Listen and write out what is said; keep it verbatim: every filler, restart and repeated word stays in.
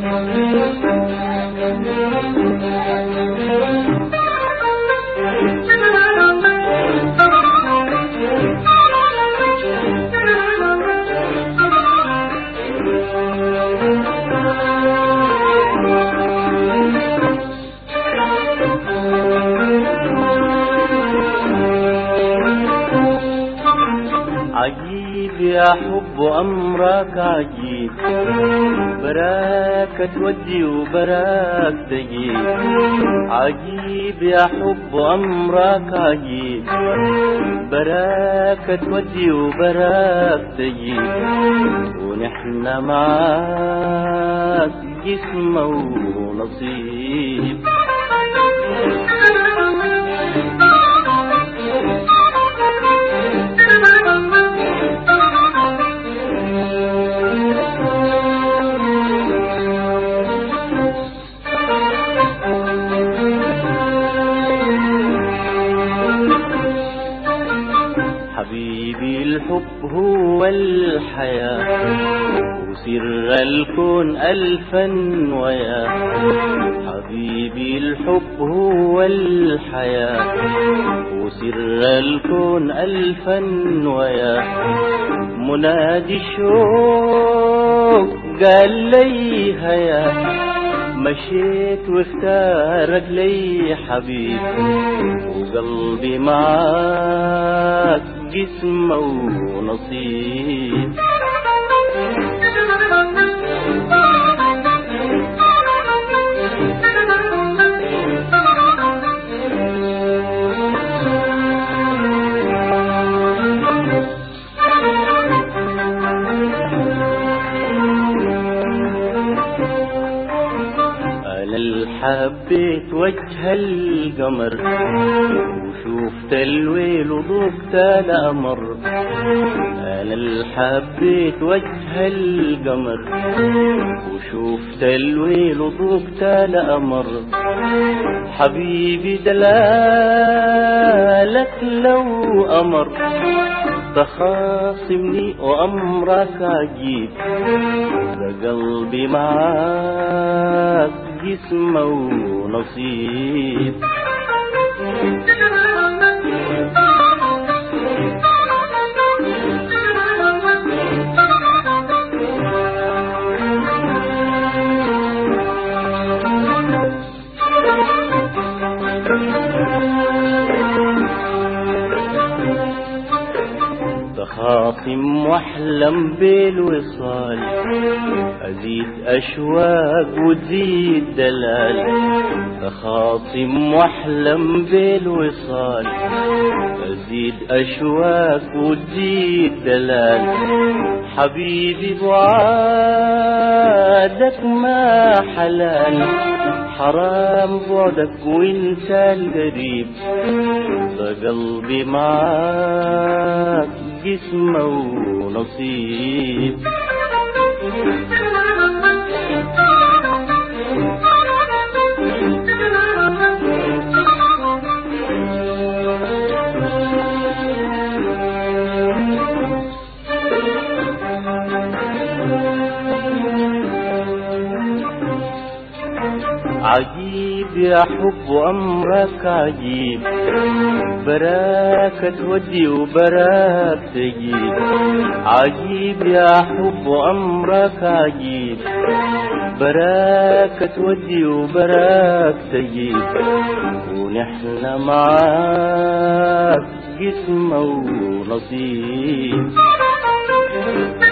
عجيب يا حب أمرك عجيب، براك تودي وبراك تجيب. عجيب يا حب أمرك عجيب، براك تودي وبراك تجيب. ونحن معاك جسم ونصيب. حبيبي الحب هو الحياة، وسر الكون ألفا ويا. حبيبي الحب هو الحياة، وسر الكون ألفا ويا. منادي الشوق قال لي هيا، مشيت واختارك لي حبيب. وقلبي معاك جسم ونصيب. حبيت وجه القمر، وشوفت الويل وضفت الأمر. أنا اللي حبيت وجه القمر، وشوفت الويل وضفت الأمر. حبيبي دلالك لو أمر، تخاصمني وأمرك عجيب. ده قلبي معاك جسم ونصيب. تخاصم واحلم بالوصال، أزيد أشواق وتزيد دلال. تخاصم واحلم بالوصال، أزيد أشواق وتزيد دلال. حبيبي بعادك ما حلال، حرام بعدك وانت القريب. ده قلبي معاك جسم ونصيب. عجيب يا حب أمرك عجيب، براك تودي وبراك تجيب. عجيب يا حب أمرك عجيب، براك تودي وبراك تجيب. ونحن معاك جسم ونصيب.